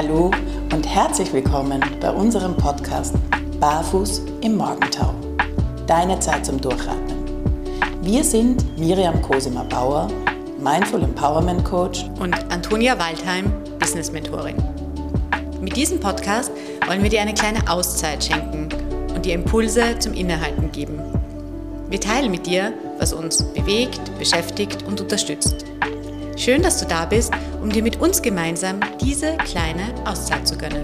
Hallo und herzlich willkommen bei unserem Podcast Barfuß im Morgentau. Deine Zeit zum Durchatmen. Wir sind Miriam Cosima-Bauer, Mindful Empowerment Coach und Antonia Waldheim, Business Mentorin. Mit diesem Podcast wollen wir dir eine kleine Auszeit schenken und dir Impulse zum Innehalten geben. Wir teilen mit dir, was uns bewegt, beschäftigt und unterstützt. Schön, dass du da bist, um dir mit uns gemeinsam diese kleine Auszeit zu gönnen.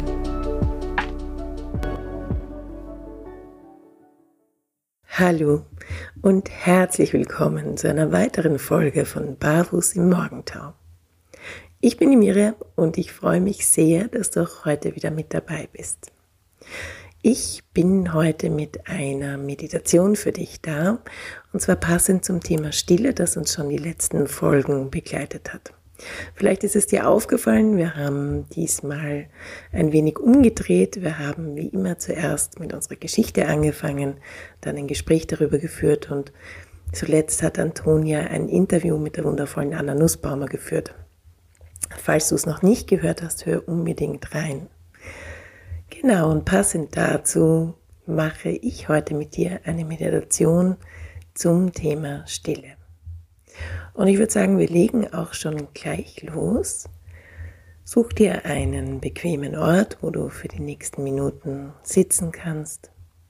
Hallo und herzlich willkommen zu einer weiteren Folge von Barfuß im Morgentau. Ich bin die Miriam und ich freue mich sehr, dass du auch heute wieder mit dabei bist. Ich bin heute mit einer Meditation für dich da, und zwar passend zum Thema Stille, das uns schon die letzten Folgen begleitet hat. Vielleicht ist es dir aufgefallen, wir haben diesmal ein wenig umgedreht. Wir haben wie immer zuerst mit unserer Geschichte angefangen, dann ein Gespräch darüber geführt und zuletzt hat Antonia ein Interview mit der wundervollen Anna Nussbaumer geführt. Falls du es noch nicht gehört hast, hör unbedingt rein. Genau, und passend dazu mache ich heute mit dir eine Meditation zum Thema Stille. Und ich würde sagen, wir legen auch schon gleich los. Such dir einen bequemen Ort, wo du für die nächsten Minuten sitzen kannst.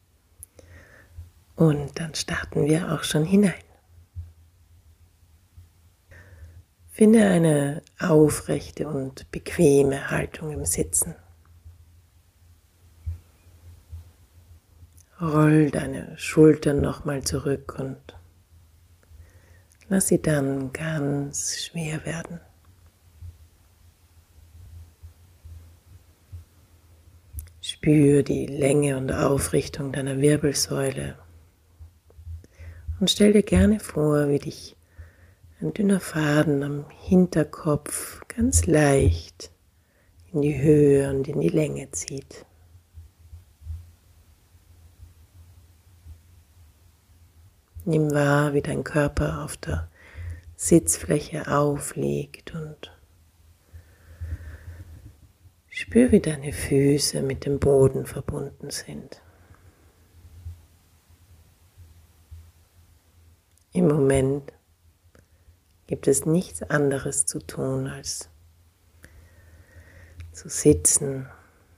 Und dann starten wir auch schon hinein. Finde eine aufrechte und bequeme Haltung im Sitzen. Roll deine Schultern nochmal zurück und lass sie dann ganz schwer werden. Spür die Länge und Aufrichtung deiner Wirbelsäule und stell dir gerne vor, wie dich ein dünner Faden am Hinterkopf ganz leicht in die Höhe und in die Länge zieht. Nimm wahr, wie dein Körper auf der Sitzfläche aufliegt und spür, wie deine Füße mit dem Boden verbunden sind. Im Moment gibt es nichts anderes zu tun, als zu sitzen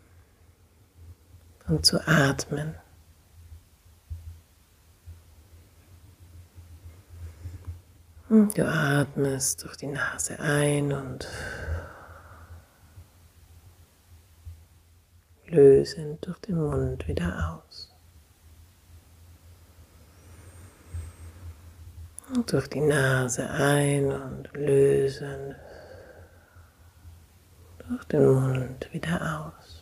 und zu atmen. Du atmest durch die Nase ein und lösend durch den Mund wieder aus. Und durch die Nase ein und lösend durch den Mund wieder aus.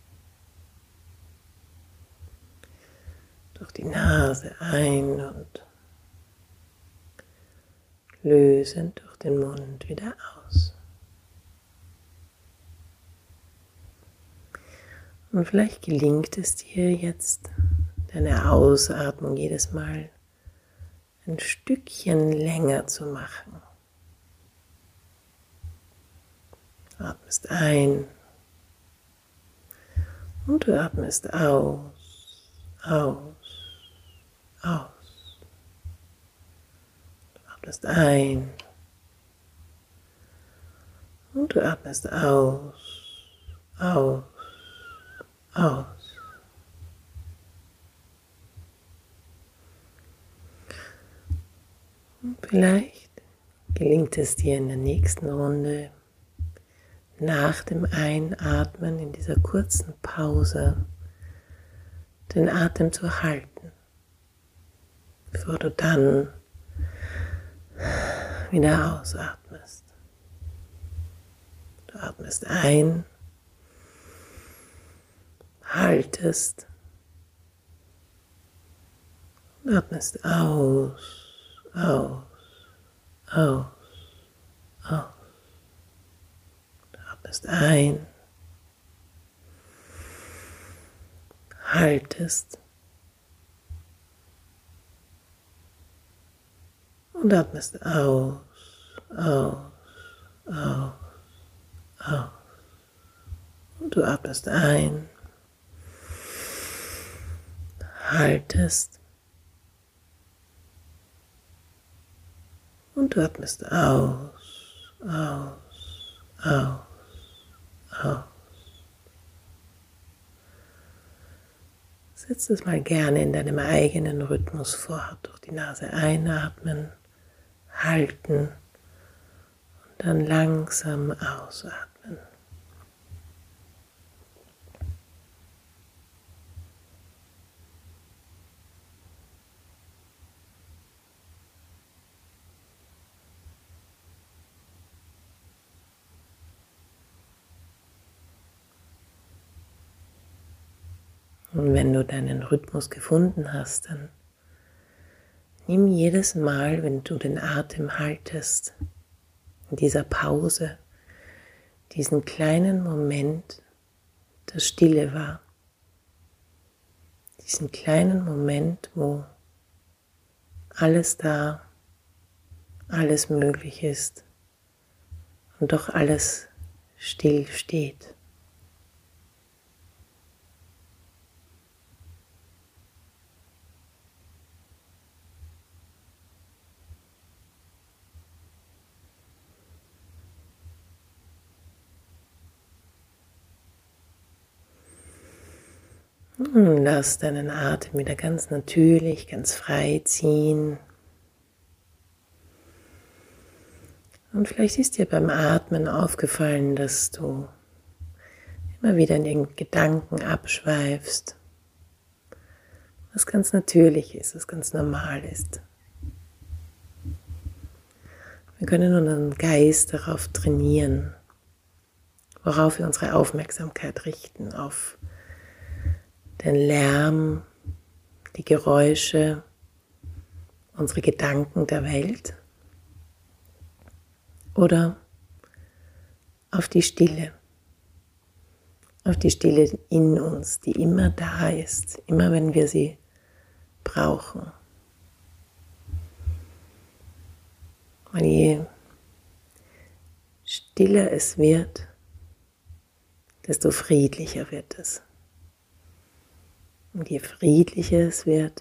Durch die Nase ein und lösend durch den Mund wieder aus. Und vielleicht gelingt es dir jetzt, deine Ausatmung jedes Mal ein Stückchen länger zu machen. Du atmest ein und du atmest aus, aus, aus. Du atmest ein und du atmest aus, aus, aus. Und vielleicht gelingt es dir in der nächsten Runde, nach dem Einatmen in dieser kurzen Pause den Atem zu halten, bevor du dann wieder ausatmest. Du atmest ein, haltest und atmest aus, aus, aus, aus. Du atmest ein, haltest und atmest aus, aus, aus, aus. Und du atmest ein, haltest und du atmest aus, aus, aus, aus. Setz es mal gerne in deinem eigenen Rhythmus fort. Durch die Nase einatmen, halten und dann langsam ausatmen. Und wenn du deinen Rhythmus gefunden hast, dann nimm jedes Mal, wenn du den Atem haltest, in dieser Pause, diesen kleinen Moment der Stille wahr. Diesen kleinen Moment, wo alles da, alles möglich ist und doch alles still steht. Lass deinen Atem wieder ganz natürlich, ganz frei ziehen. Und vielleicht ist dir beim Atmen aufgefallen, dass du immer wieder in den Gedanken abschweifst, was ganz natürlich ist, was ganz normal ist. Wir können unseren Geist darauf trainieren, worauf wir unsere Aufmerksamkeit richten, auf den Lärm, die Geräusche, unsere Gedanken der Welt oder auf die Stille in uns, die immer da ist, immer wenn wir sie brauchen. Und je stiller es wird, desto friedlicher wird es. Und je friedlicher es wird,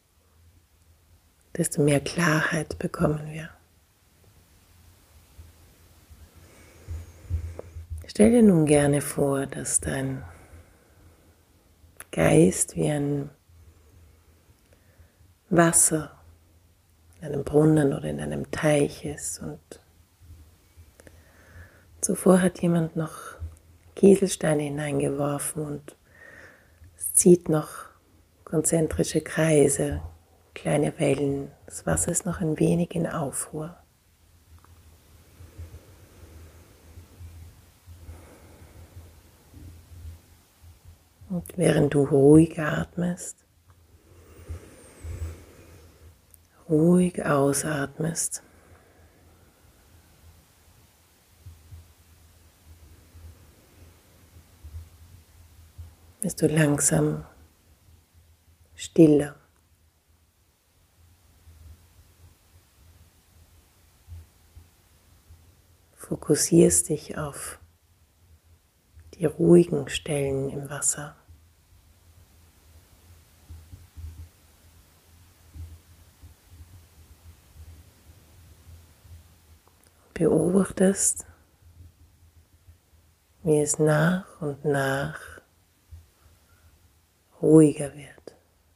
desto mehr Klarheit bekommen wir. Stell dir nun gerne vor, dass dein Geist wie ein Wasser in einem Brunnen oder in einem Teich ist und zuvor hat jemand noch Kieselsteine hineingeworfen und es zieht noch konzentrische Kreise, kleine Wellen. Das Wasser ist noch ein wenig in Aufruhr. Und während du ruhig atmest, ruhig ausatmest, wirst du langsam stiller. Fokussierst dich auf die ruhigen Stellen im Wasser. Beobachtest, wie es nach und nach ruhiger wird,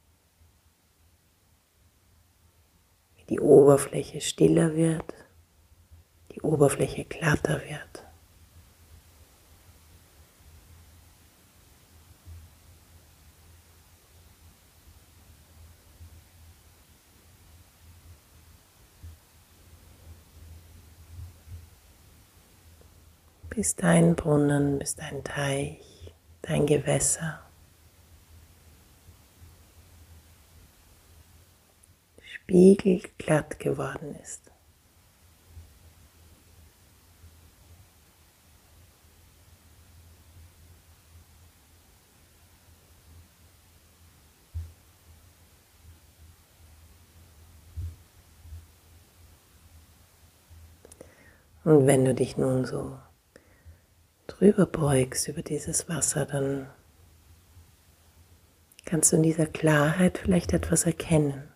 wie die Oberfläche stiller wird, die Oberfläche glatter wird. Bis dein Brunnen, bis dein Teich, dein Gewässer spiegelglatt geworden ist. Und wenn du dich nun so drüber beugst über dieses Wasser, dann kannst du in dieser Klarheit vielleicht etwas erkennen.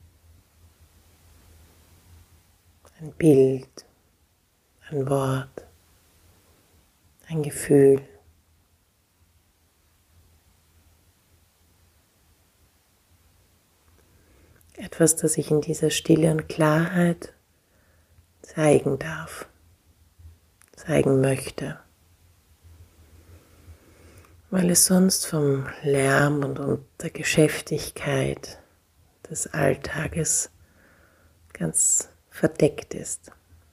Ein Bild, ein Wort, ein Gefühl. Etwas, das sich in dieser Stille und Klarheit zeigen darf, zeigen möchte, weil es sonst vom Lärm und der Geschäftigkeit des Alltages ganz verdeckt ist.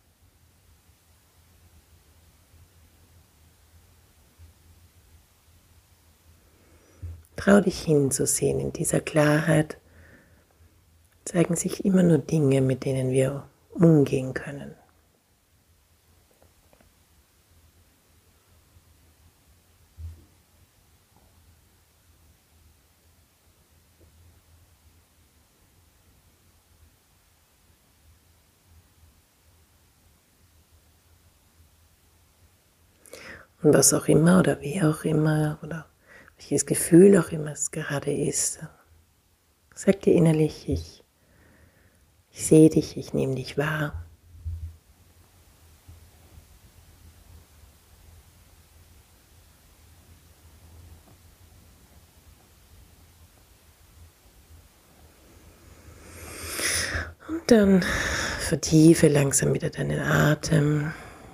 Trau dich hinzusehen. In dieser Klarheit zeigen sich immer nur Dinge, mit denen wir umgehen können. Und was auch immer oder wer auch immer oder welches Gefühl auch immer es gerade ist, sag dir innerlich, ich sehe dich, ich nehme dich wahr. Und dann vertiefe langsam wieder deinen Atem.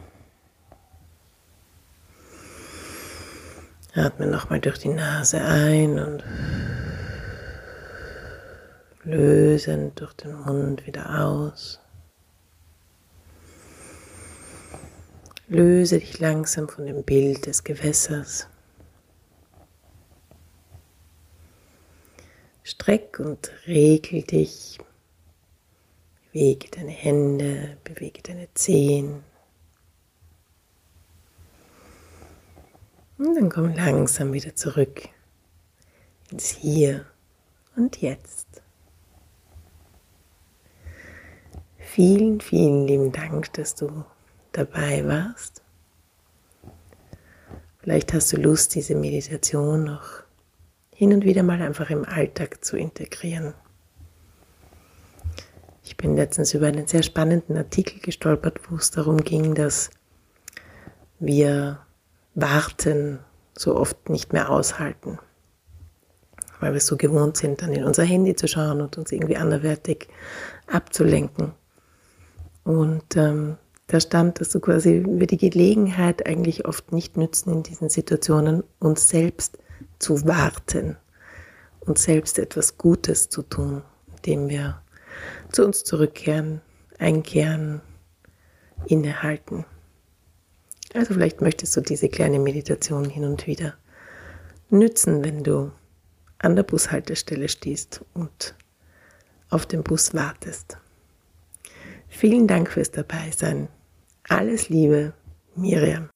Atme nochmal durch die Nase ein und lösend durch den Mund wieder aus. Löse dich langsam von dem Bild des Gewässers. Streck und regel dich. Bewege deine Hände, bewege deine Zehen. Und dann komm langsam wieder zurück ins Hier und Jetzt. Vielen, vielen lieben Dank, dass du dabei warst. Vielleicht hast du Lust, diese Meditation noch hin und wieder mal einfach im Alltag zu integrieren. Ich bin letztens über einen sehr spannenden Artikel gestolpert, wo es darum ging, dass wir Warten so oft nicht mehr aushalten, weil wir so gewohnt sind, dann in unser Handy zu schauen und uns irgendwie anderweitig abzulenken. Und da stand, dass wir die Gelegenheit eigentlich oft nicht nützen, in diesen Situationen uns selbst zu warten, uns selbst etwas Gutes zu tun, indem wir zu uns zurückkehren, einkehren, innehalten. Also vielleicht möchtest du diese kleine Meditation hin und wieder nützen, wenn du an der Bushaltestelle stehst und auf den Bus wartest. Vielen Dank fürs Dabeisein. Alles Liebe, Miriam.